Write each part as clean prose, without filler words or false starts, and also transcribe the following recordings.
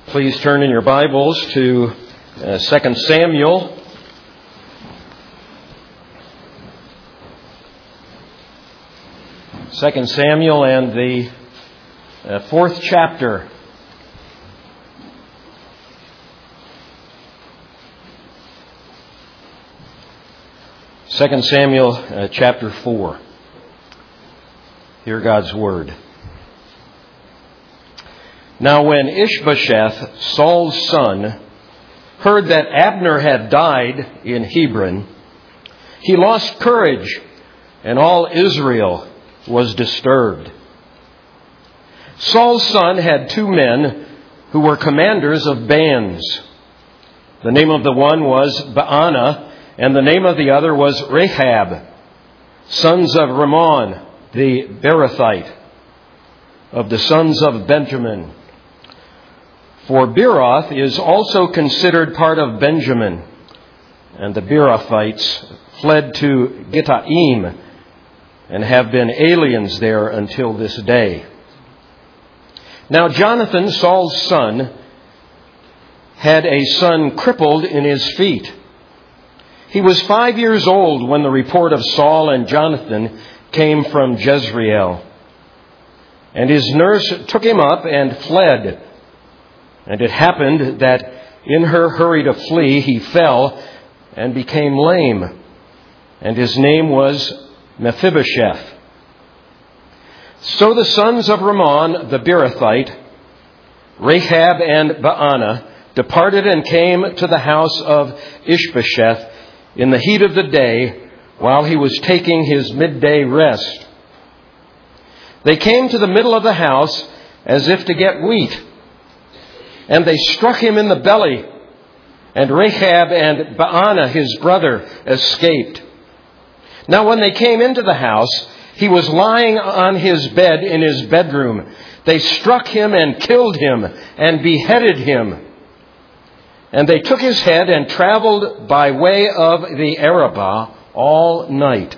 Please turn in your Bibles to 2 Samuel. Second Samuel and the fourth chapter. Second Samuel chapter 4. Hear God's word. Now when Ishbosheth, Saul's son, heard that Abner had died in Hebron, he lost courage, and all Israel was disturbed. Saul's son had two men who were commanders of bands. The name of the one was Baanah, and the name of the other was Rechab, sons of Rimmon, the Beerothite, of the sons of Benjamin. For Beeroth is also considered part of Benjamin, and the Beerothites fled to Gittaim and have been aliens there until this day. Now Jonathan, Saul's son, had a son crippled in his feet. He was 5 years old when the report of Saul and Jonathan came from Jezreel. And his nurse took him up and fled. And it happened that in her hurry to flee, he fell and became lame. And his name was Mephibosheth. So the sons of Rimmon, the Beerothite, Rechab and Baanah, departed and came to the house of Ishbosheth in the heat of the day, while he was taking his midday rest. They came to the middle of the house as if to get wheat. And they struck him in the belly, and Rechab and Baanah, his brother, escaped. Now when they came into the house, he was lying on his bed in his bedroom. They struck him and killed him and beheaded him. And they took his head and traveled by way of the Arabah all night.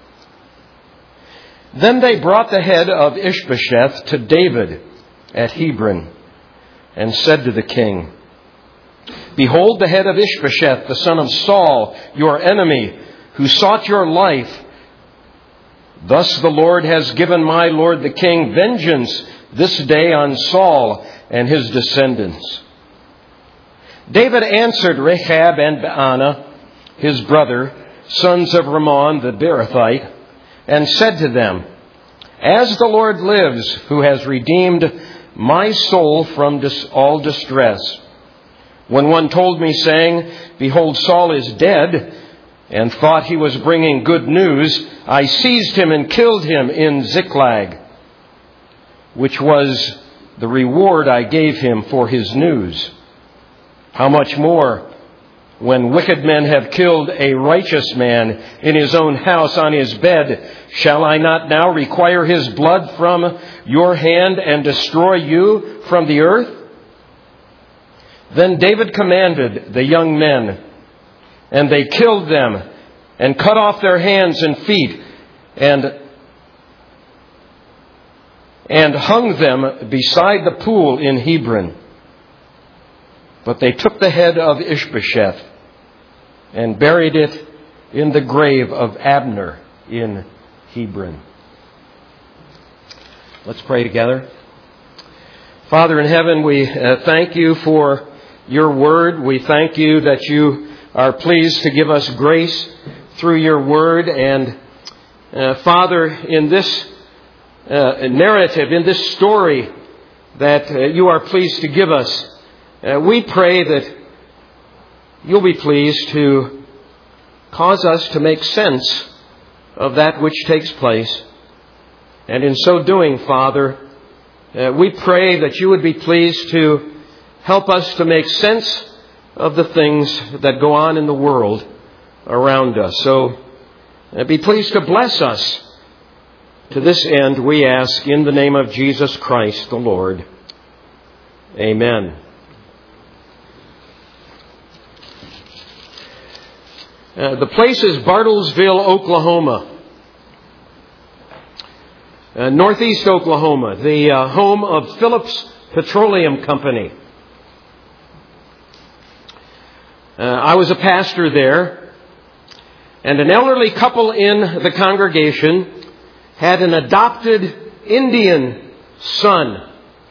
Then they brought the head of Ishbosheth to David at Hebron, and said to the king, "Behold the head of Ishbosheth, the son of Saul, your enemy, who sought your life. Thus the Lord has given my lord the king vengeance this day on Saul and his descendants." David answered Rechab and Baanah, his brother, sons of Rimmon the Beerothite, and said to them, "As the Lord lives, who has redeemed my soul from all distress, when one told me, saying, 'Behold, Saul is dead,' and thought he was bringing good news, I seized him and killed him in Ziklag, which was the reward I gave him for his news. How much more, when wicked men have killed a righteous man in his own house on his bed, shall I not now require his blood from your hand and destroy you from the earth?" Then David commanded the young men, and they killed them and cut off their hands and feet and hung them beside the pool in Hebron. But they took the head of Ishbosheth and buried it in the grave of Abner in Hebron. Let's pray together. Father in heaven, we thank you for your word. We thank you that you are pleased to give us grace through your word. And Father, in this narrative, in this story that you are pleased to give us, we pray that you'll be pleased to cause us to make sense of that which takes place. And in so doing, Father, we pray that you would be pleased to help us to make sense of the things that go on in the world around us. So be pleased to bless us. To this end, we ask in the name of Jesus Christ the Lord. Amen. The place is Bartlesville, Oklahoma. Northeast Oklahoma, the home of Phillips Petroleum Company. I was a pastor there, and an elderly couple in the congregation had an adopted Indian son.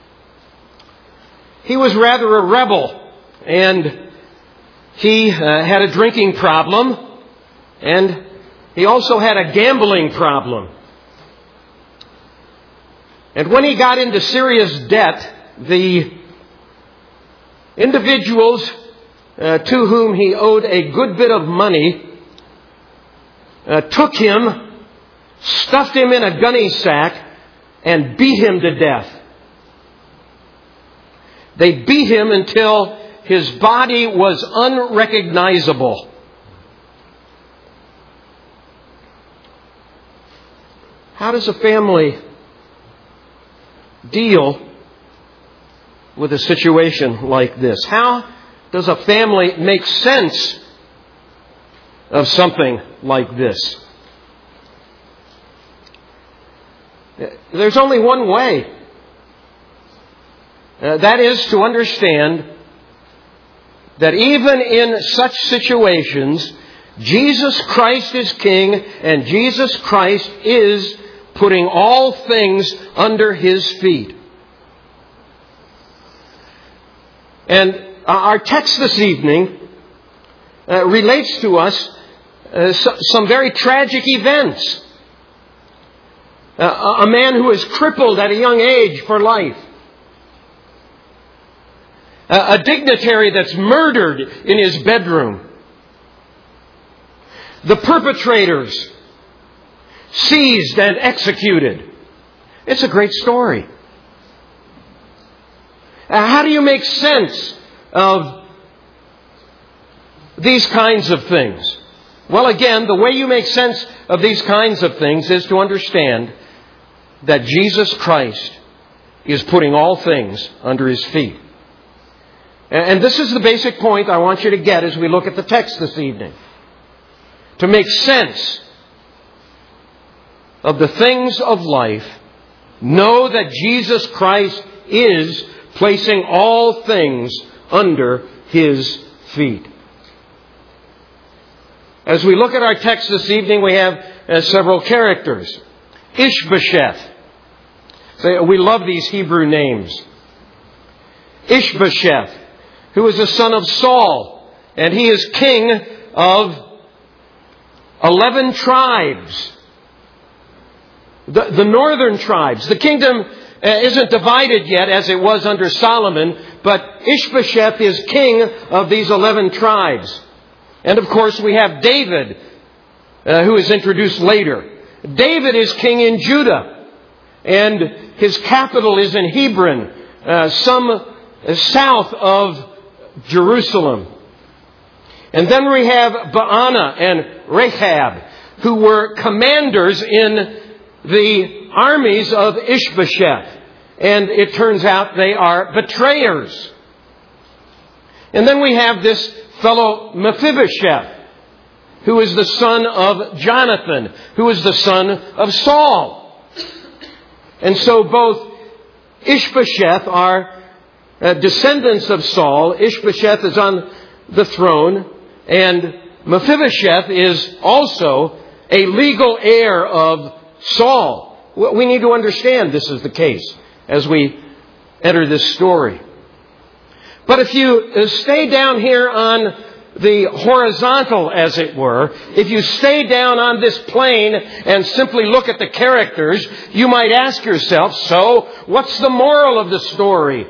He was rather a rebel, and he had a drinking problem, and he also had a gambling problem. And when he got into serious debt, the individuals to whom he owed a good bit of money took him, stuffed him in a gunny sack, and beat him to death. They beat him until his body was unrecognizable. How does a family deal with a situation like this? How does a family make sense of something like this? There's only one way. That is to understand that even in such situations, Jesus Christ is King, and Jesus Christ is putting all things under His feet. And our text this evening relates to us some very tragic events. A man who is crippled at a young age for life. A dignitary that's murdered in his bedroom. The perpetrators seized and executed. It's a great story. How do you make sense of these kinds of things? Well, again, the way you make sense of these kinds of things is to understand that Jesus Christ is putting all things under His feet. And this is the basic point I want you to get as we look at the text this evening. To make sense of the things of life, know that Jesus Christ is placing all things under His feet. As we look at our text this evening, we have several characters. Ishbosheth. We love these Hebrew names. Ishbosheth, who is the son of Saul, and he is king of 11 tribes. The northern tribes. The kingdom isn't divided yet as it was under Solomon, but Ishbosheth is king of these 11 tribes. And of course we have David, who is introduced later. David is king in Judah, and his capital is in Hebron, some south of Jerusalem. And then we have Baanah and Rechab, who were commanders in the armies of Ishbosheth. And it turns out they are betrayers. And then we have this fellow Mephibosheth, who is the son of Jonathan, who is the son of Saul. And so both Ishbosheth are descendants of Saul. Ishbosheth is on the throne, and Mephibosheth is also a legal heir of Saul. We need to understand this is the case as we enter this story. But if you stay down here on the horizontal, as it were, if you stay down on this plane and simply look at the characters, you might ask yourself, so what's the moral of the story?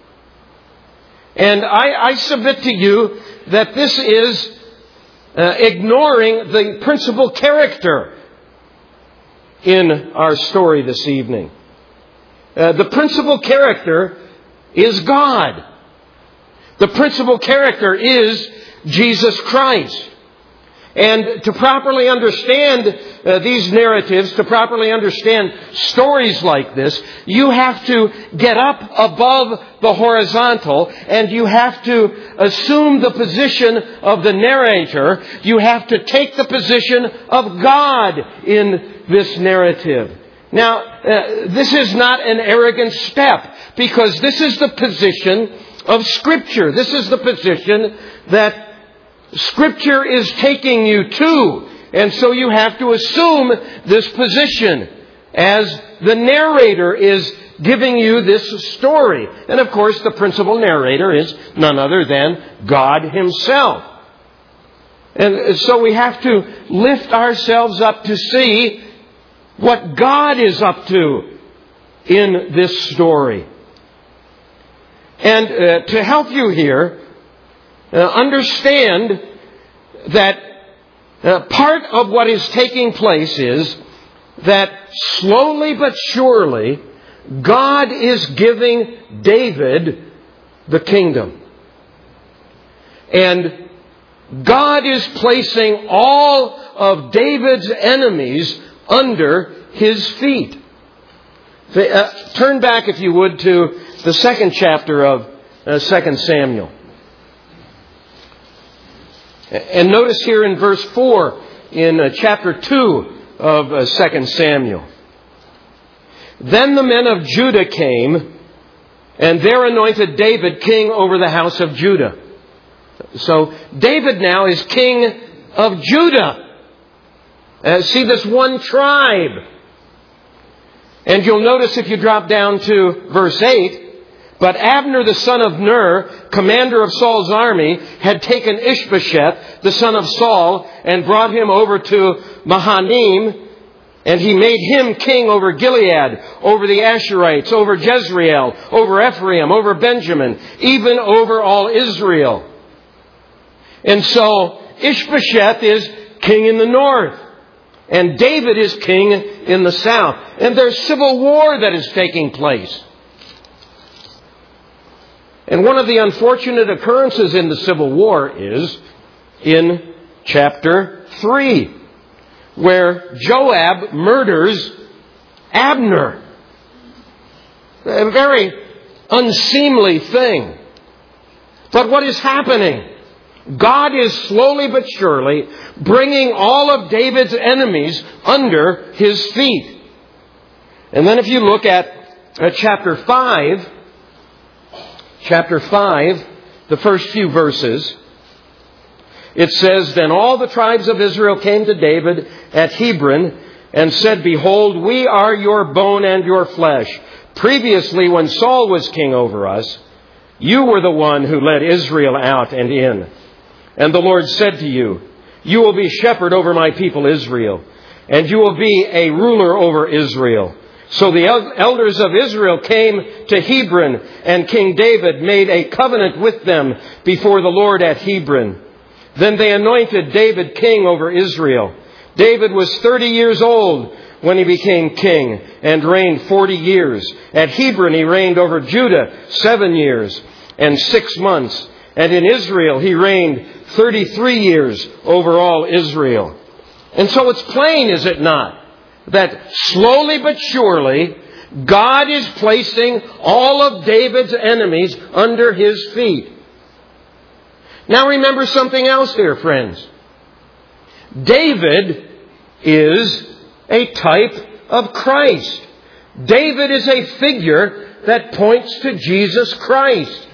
And I submit to you that this is ignoring the principal character in our story this evening. The principal character is God. The principal character is Jesus Christ. And to properly understand these narratives, to properly understand stories like this, you have to get up above the horizontal and you have to assume the position of the narrator. You have to take the position of God in this narrative. Now, this is not an arrogant step, because this is the position of Scripture. This is the position that Scripture is taking you to. And so you have to assume this position as the narrator is giving you this story. And of course, the principal narrator is none other than God Himself. And so we have to lift ourselves up to see what God is up to in this story. And to help you here, understand that part of what is taking place is that slowly but surely, God is giving David the kingdom. And God is placing all of David's enemies under His feet. Turn back, if you would, to the second chapter of 2 Samuel. And notice here in verse 4 in chapter 2 of 2 Samuel. Then the men of Judah came, and there anointed David king over the house of Judah. So David now is king of Judah. See this one tribe. And you'll notice if you drop down to verse 8, but Abner the son of Ner, commander of Saul's army, had taken Ishbosheth, the son of Saul, and brought him over to Mahanaim, and he made him king over Gilead, over the Asherites, over Jezreel, over Ephraim, over Benjamin, even over all Israel. And so Ishbosheth is king in the north, and David is king in the south. And there's civil war that is taking place. And one of the unfortunate occurrences in the civil war is in chapter 3, where Joab murders Abner. A very unseemly thing. But what is happening? God is slowly but surely bringing all of David's enemies under His feet. And then if you look at chapter 5, the first few verses, it says, Then all the tribes of Israel came to David at Hebron and said, Behold, we are your bone and your flesh. Previously, when Saul was king over us, you were the one who led Israel out and in. And the Lord said to you, You will be shepherd over my people Israel, and you will be a ruler over Israel. So the elders of Israel came to Hebron, and King David made a covenant with them before the Lord at Hebron. Then they anointed David king over Israel. David was 30 years old when he became king and reigned 40 years. At Hebron he reigned over Judah 7 years and 6 months. And in Israel he reigned 33 years over all Israel. And so it's plain, is it not, that slowly but surely God is placing all of David's enemies under His feet. Now remember something else here, friends. David is a type of Christ. David is a figure that points to Jesus Christ.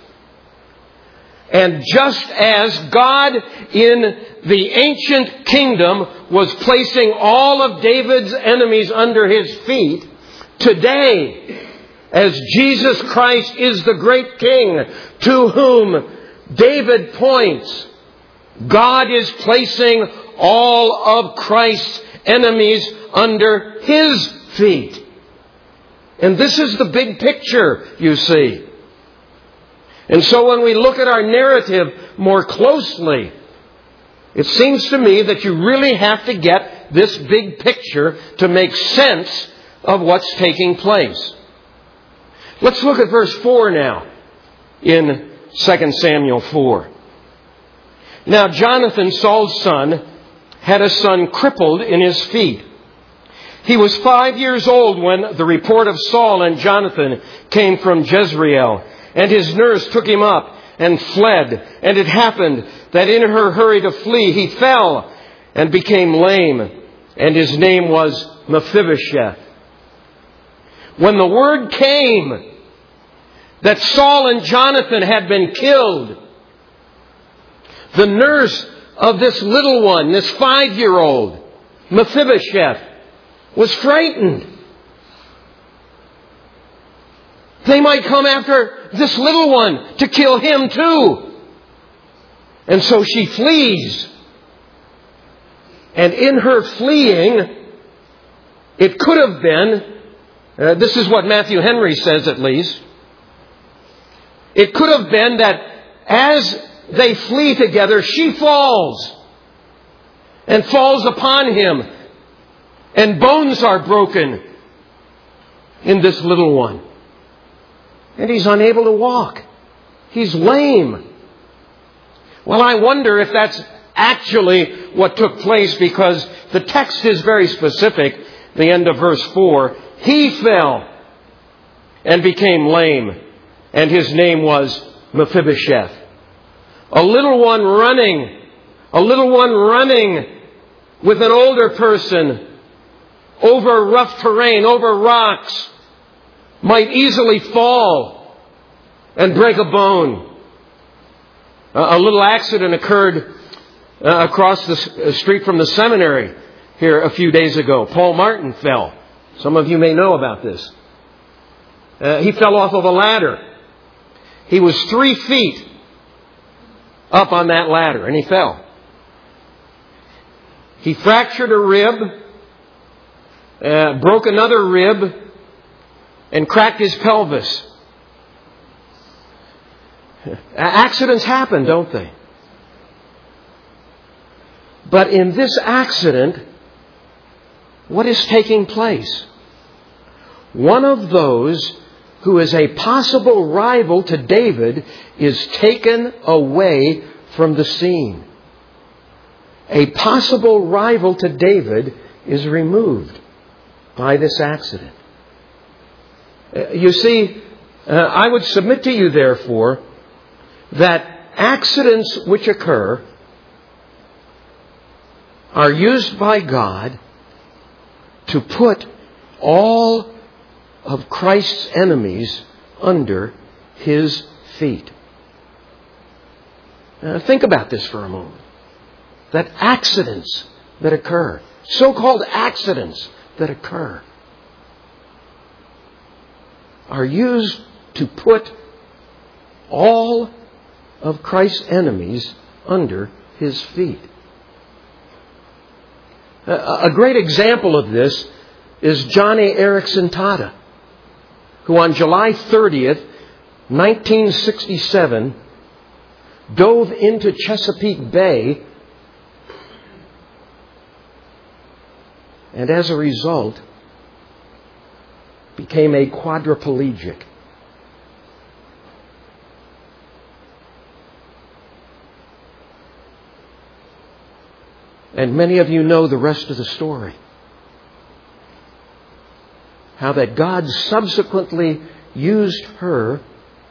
And just as God in the ancient kingdom was placing all of David's enemies under His feet, today, as Jesus Christ is the great King to whom David points, God is placing all of Christ's enemies under His feet. And this is the big picture, you see. And so when we look at our narrative more closely, it seems to me that you really have to get this big picture to make sense of what's taking place. Let's look at verse 4 now in 2 Samuel 4. Now Jonathan, Saul's son, had a son crippled in his feet. He was 5 years old when the report of Saul and Jonathan came from Jezreel. And his nurse took him up and fled. And it happened that in her hurry to flee, he fell and became lame. And his name was Mephibosheth. When the word came that Saul and Jonathan had been killed, the nurse of this little one, this 5-year-old, Mephibosheth, was frightened. They might come after this little one to kill him too. And so she flees. And in her fleeing, it could have been, this is what Matthew Henry says at least, it could have been that as they flee together, she falls and falls upon him, and bones are broken in this little one. And he's unable to walk. He's lame. Well, I wonder if that's actually what took place, because the text is very specific. The end of verse 4, he fell and became lame, and his name was Mephibosheth. A little one running with an older person over rough terrain, over rocks, might easily fall and break a bone. A little accident occurred across the street from the seminary here a few days ago. Paul Martin fell. Some of you may know about this. He fell off of a ladder. He was 3 feet up on that ladder, and he fell. He fractured a rib, broke another rib, and cracked his pelvis. Accidents happen, don't they? But in this accident, what is taking place? One of those who is a possible rival to David is taken away from the scene. A possible rival to David is removed by this accident. You see, I would submit to you, therefore, that accidents which occur are used by God to put all of Christ's enemies under His feet. Think about this for a moment. That accidents that occur, so-called accidents that occur, are used to put all of Christ's enemies under His feet. A great example of this is Johnny Erickson Tada, who on July 30th, 1967, dove into Chesapeake Bay, and as a result, became a quadriplegic. And many of you know the rest of the story. How that God subsequently used her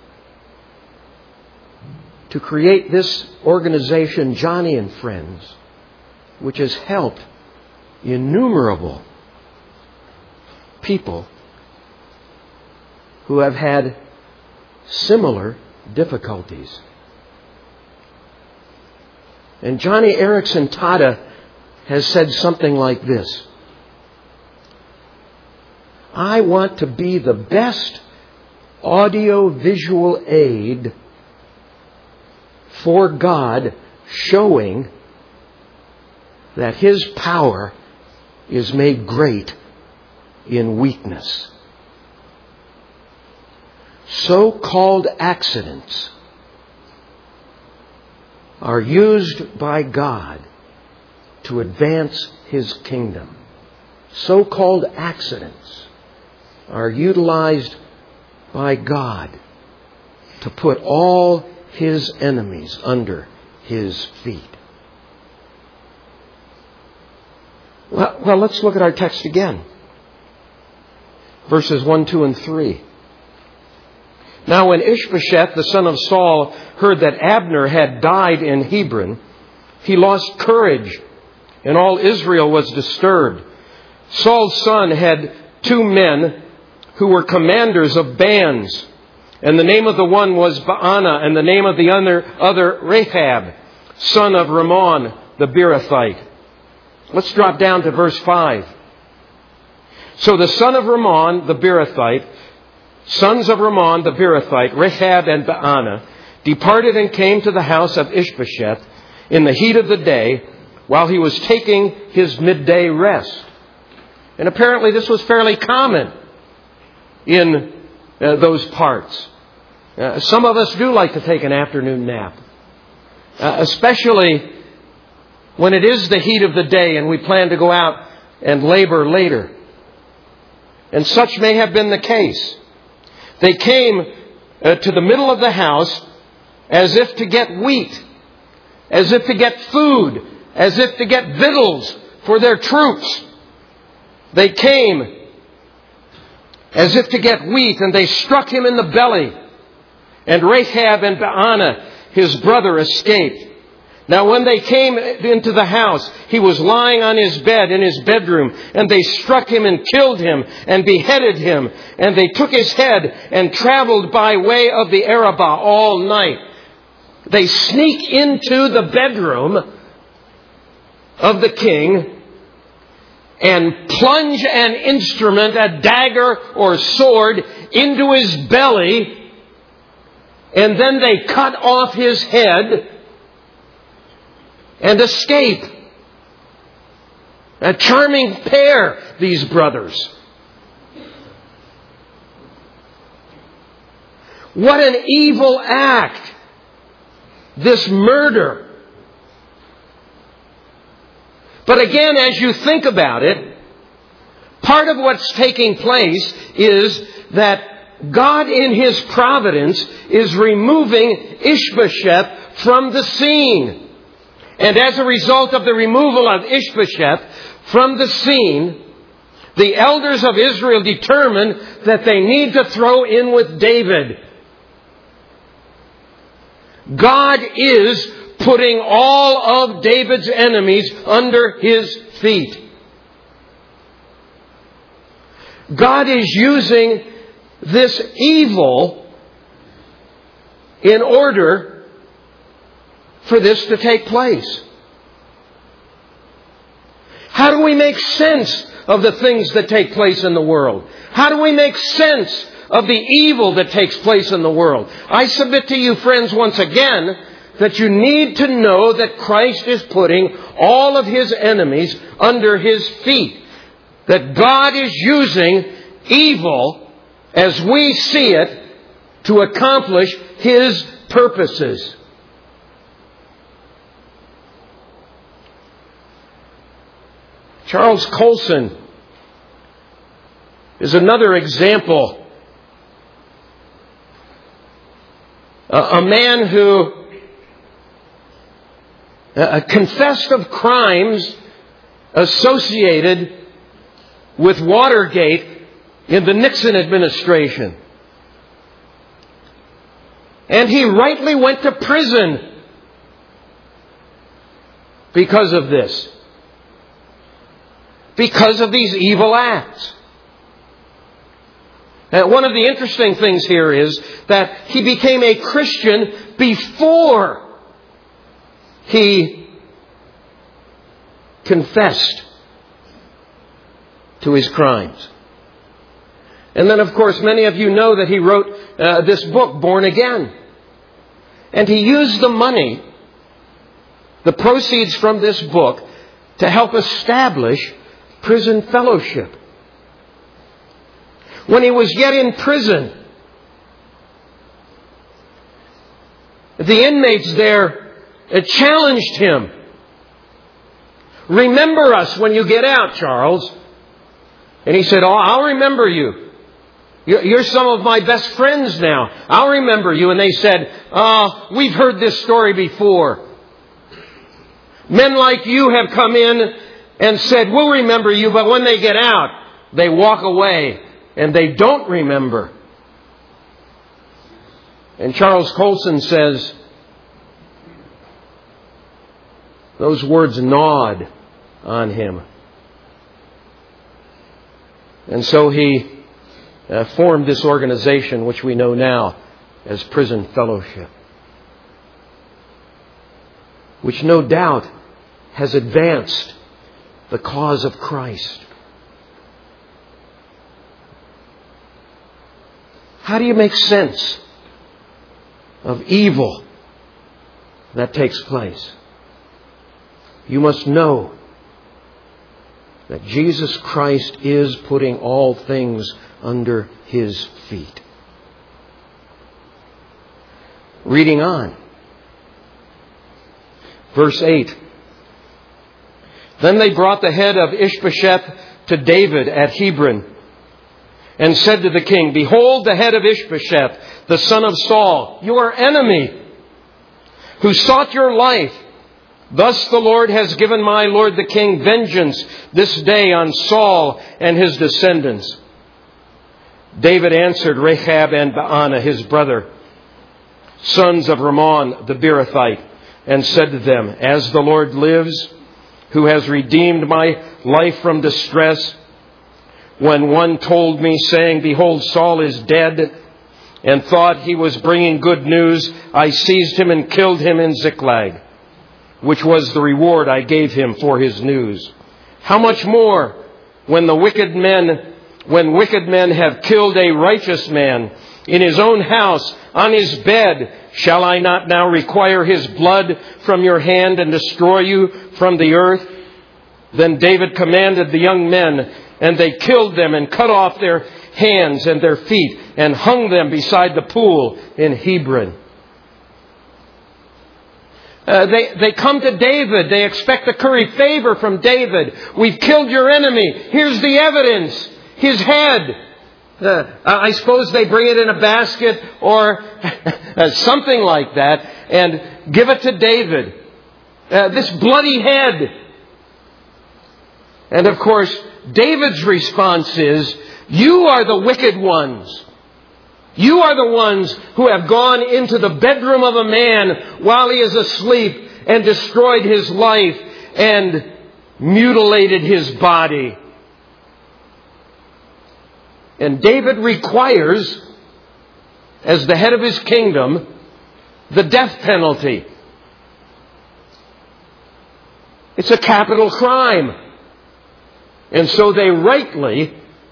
to create this organization, Johnny and Friends, which has helped innumerable people who have had similar difficulties. And Johnny Erickson Tada has said something like this: I want to be the best audio-visual aid for God, showing that His power is made great in weakness. So-called accidents are used by God to advance His kingdom. So-called accidents are utilized by God to put all His enemies under His feet. Well, let's look at our text again. Verses 1, 2, and 3. Now when Ishbosheth, the son of Saul, heard that Abner had died in Hebron, he lost courage, and all Israel was disturbed. Saul's son had 2 men who were commanders of bands, and the name of the one was Baana, and the name of the other Rahab, son of Rimmon the Beerothite. Let's drop down to verse 5. So the son of Rimmon the Beerothite, sons of Rimmon the Beerothite, Rechab and Baanah, departed and came to the house of Ishbosheth in the heat of the day while he was taking his midday rest. And apparently this was fairly common in those parts. Some of us do like to take an afternoon nap, especially when it is the heat of the day and we plan to go out and labor later. And such may have been the case. They came to the middle of the house as if to get wheat, as if to get food, as if to get victuals for their troops. They came as if to get wheat, and they struck him in the belly. And Rechab and Baanah, his brother, escaped. Now when they came into the house, he was lying on his bed in his bedroom, and they struck him and killed him and beheaded him. And they took his head and traveled by way of the Arabah all night. They sneak into the bedroom of the king and plunge an instrument, a dagger or sword, into his belly. And then they cut off his head and escape. A charming pair, these brothers. What an evil act, this murder. But again, as you think about it, part of what's taking place is that God in His providence is removing Ishbosheth from the scene. And as a result of the removal of Ishbosheth from the scene, the elders of Israel determine that they need to throw in with David. God is putting all of David's enemies under his feet. God is using this evil in order for this to take place. How do we make sense of the things that take place in the world? How do we make sense of the evil that takes place in the world? I submit to you, friends, once again, that you need to know that Christ is putting all of His enemies under His feet. That God is using evil, as we see it, to accomplish His purposes. Charles Colson is another example. A man who confessed of crimes associated with Watergate in the Nixon administration. And he rightly went to prison because of this. Because of these evil acts. One of the interesting things here is that he became a Christian before he confessed to his crimes. And then, of course, many of you know that he wrote this book, Born Again. And he used the money, the proceeds from this book, to help establish prison fellowship. When he was yet in prison, the inmates there challenged him. Remember us when you get out, Charles. And he said, I'll remember you. You're some of my best friends now. I'll remember you. And they said, we've heard this story before. Men like you have come in and said, we'll remember you. But when they get out, they walk away and they don't remember. And Charles Colson says, those words gnawed on him. And so he formed this organization, which we know now as Prison Fellowship. which no doubt has advanced the cause of Christ. How do you make sense of evil that takes place? You must know that Jesus Christ is putting all things under His feet. Reading on. Verse 8. Then they brought the head of Ishbosheth to David at Hebron, and said to the king, Behold the head of Ishbosheth, the son of Saul, your enemy, who sought your life. Thus the Lord has given my lord the king vengeance this day on Saul and his descendants. David answered Rechab and Baanah, his brother, sons of Rimmon the Beerothite, and said to them, As the Lord lives, who has redeemed my life from distress, when one told me, saying, Behold, Saul is dead, and thought he was bringing good news, I seized him and killed him in Ziklag, which was the reward I gave him for his news. How much more when wicked men have killed a righteous man in his own house, on his bed, shall I not now require his blood from your hand and destroy you from the earth? Then David commanded the young men, and they killed them and cut off their hands and their feet and hung them beside the pool in Hebron. They come to David. They expect to curry favor from David. We've killed your enemy. Here's the evidence. His head. I suppose they bring it in a basket or something like that and give it to David. This bloody head. And of course, David's response is, you are the wicked ones. You are the ones who have gone into the bedroom of a man while he is asleep and destroyed his life and mutilated his body. And David requires, as the head of his kingdom, the death penalty. It's a capital crime. And so they rightly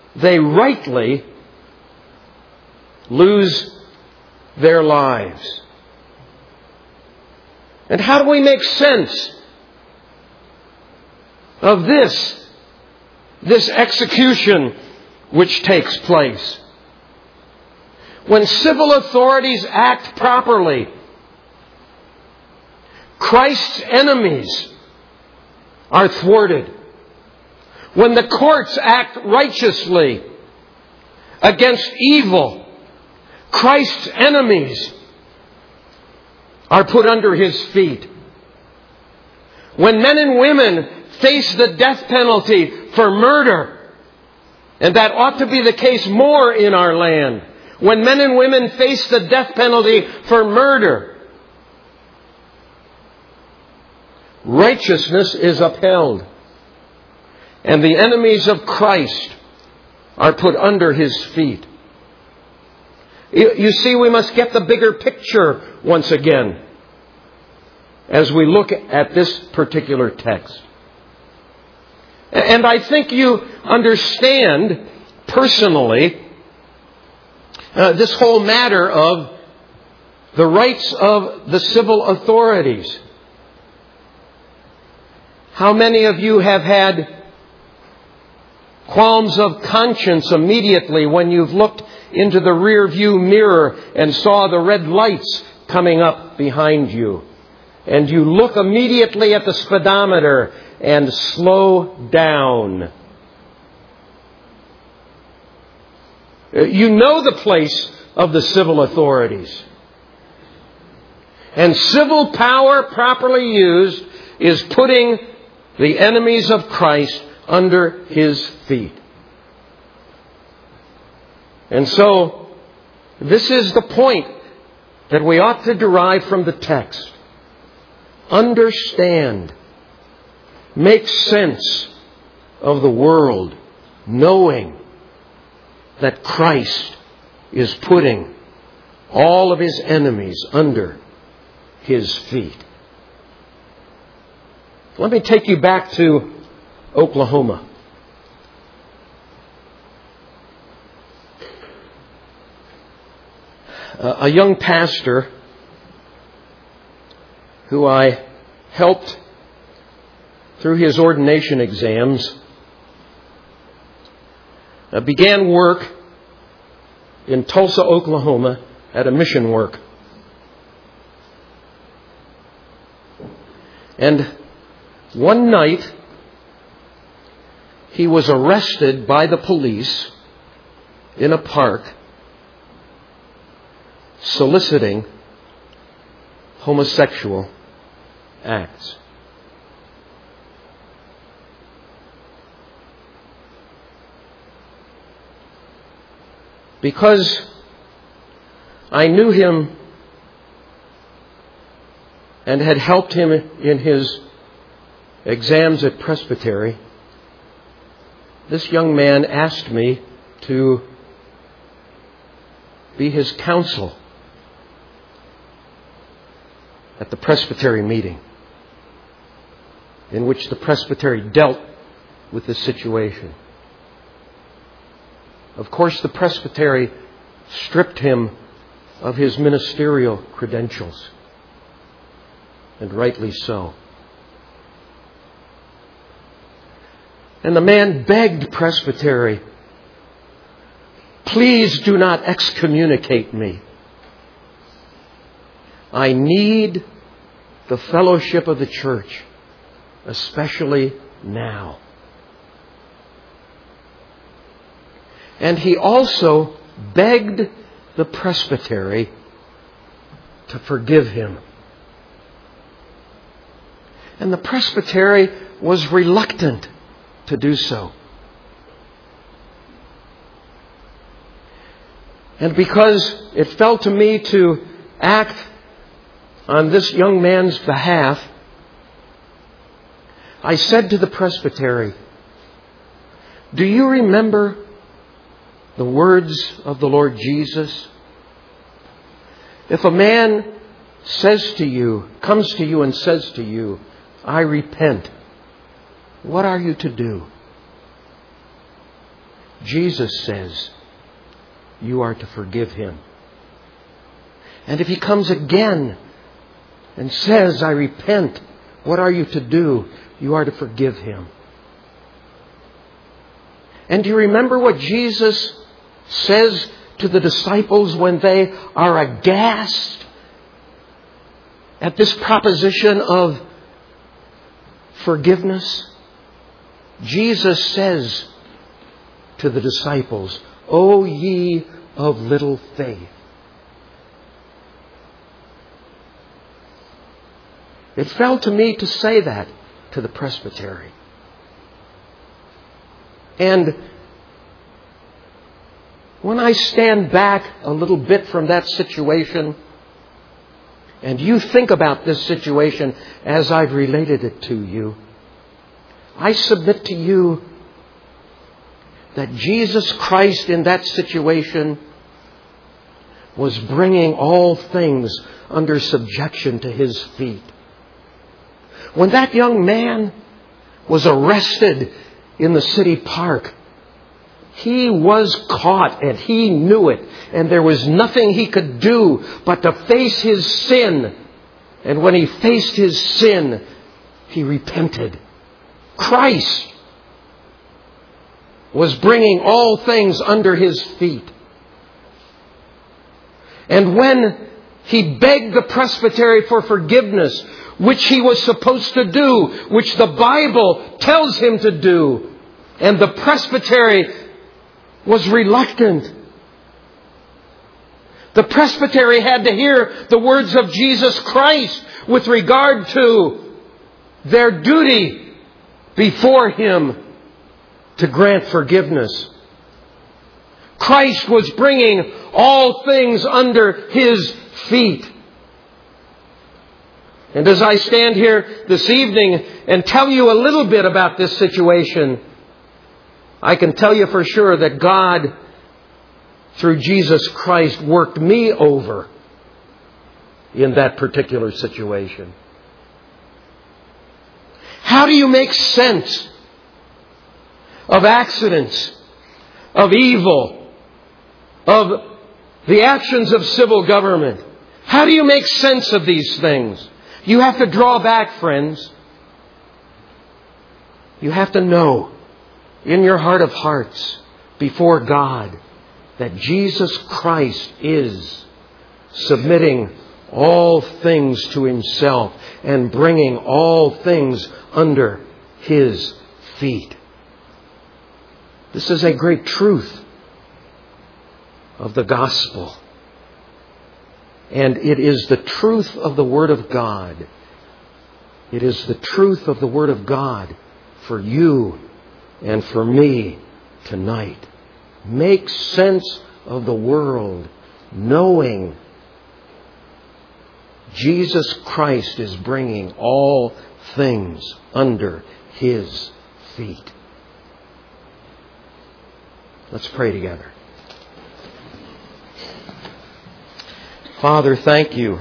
lose their lives. And how do we make sense of this execution which takes place? When civil authorities act properly, Christ's enemies are thwarted. When the courts act righteously against evil, Christ's enemies are put under His feet. When men and women face the death penalty for murder, and that ought to be the case more in our land, when men and women face the death penalty for murder, righteousness is upheld. And the enemies of Christ are put under His feet. You see, we must get the bigger picture once again as we look at this particular text. And I think you understand personally this whole matter of the rights of the civil authorities. How many of you have had qualms of conscience immediately when you've looked into the rear view mirror and saw the red lights coming up behind you? And you look immediately at the speedometer and slow down. You know the place of the civil authorities. And civil power properly used is putting the enemies of Christ under His feet. And so, this is the point that we ought to derive from the text. Understand, make sense of the world, knowing that Christ is putting all of His enemies under His feet. Let me take you back to Oklahoma. A young pastor who I helped through his ordination exams began work in Tulsa, Oklahoma at a mission work. And one night, he was arrested by the police in a park soliciting homosexual acts. Because I knew him and had helped him in his exams at Presbytery, this young man asked me to be his counsel at the Presbytery meeting in which the Presbytery dealt with this situation. Of course, the Presbytery stripped him of his ministerial credentials, and rightly so. And the man begged Presbytery, "Please do not excommunicate me. I need the fellowship of the church, especially now." And he also begged the Presbytery to forgive him. And the Presbytery was reluctant to do so. And because it fell to me to act on this young man's behalf, I said to the Presbytery, "Do you remember the words of the Lord Jesus? If a man comes to you and says to you, 'I repent,' what are you to do?" Jesus says, you are to forgive him. And if he comes again and says, "I repent," what are you to do? You are to forgive him. And do you remember what Jesus says to the disciples when they are aghast at this proposition of forgiveness? Jesus says to the disciples, "O ye of little faith." It fell to me to say that to the Presbytery. And when I stand back a little bit from that situation, and you think about this situation as I've related it to you, I submit to you that Jesus Christ in that situation was bringing all things under subjection to His feet. When that young man was arrested in the city park, he was caught and he knew it. And there was nothing he could do but to face his sin. And when he faced his sin, he repented. Christ was bringing all things under His feet. And when he begged the Presbytery for forgiveness, which he was supposed to do, which the Bible tells him to do, and the Presbytery was reluctant. The Presbytery had to hear the words of Jesus Christ with regard to their duty before Him to grant forgiveness. Christ was bringing all things under His feet. And as I stand here this evening and tell you a little bit about this situation, I can tell you for sure that God, through Jesus Christ, worked me over in that particular situation. How do you make sense of accidents, of evil, of the actions of civil government? How do you make sense of these things? You have to draw back, friends. You have to know in your heart of hearts before God that Jesus Christ is submitting all things to Himself and bringing all things under His feet. This is a great truth of the gospel. And it is the truth of the Word of God. It is the truth of the Word of God for you and for me tonight. Make sense of the world, knowing Jesus Christ is bringing all things under His feet. Let's pray together. Father, thank You.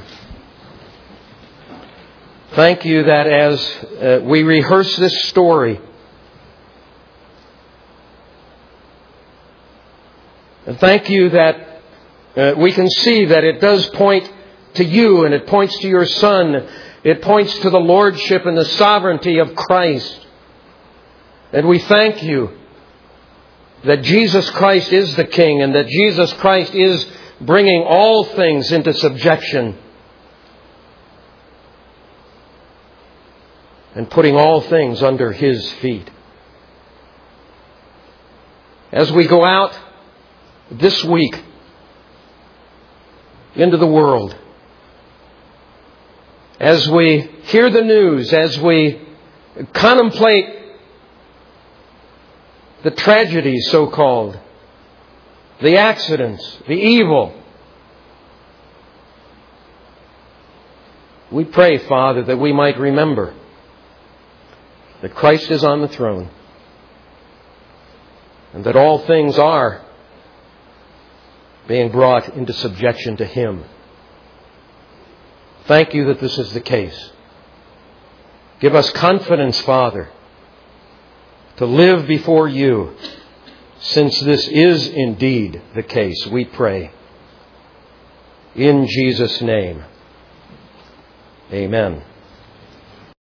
Thank You that as we rehearse this story, and thank You that we can see that it does point to You, and it points to Your Son. It points to the lordship and the sovereignty of Christ. And we thank You that Jesus Christ is the King, and that Jesus Christ is bringing all things into subjection and putting all things under His feet. As we go out this week into the world, as we hear the news, as we contemplate the tragedies, so-called, the accidents, the evil, we pray, Father, that we might remember that Christ is on the throne and that all things are being brought into subjection to Him. Thank You that this is the case. Give us confidence, Father, to live before You, since this is indeed the case, we pray. In Jesus' name, amen.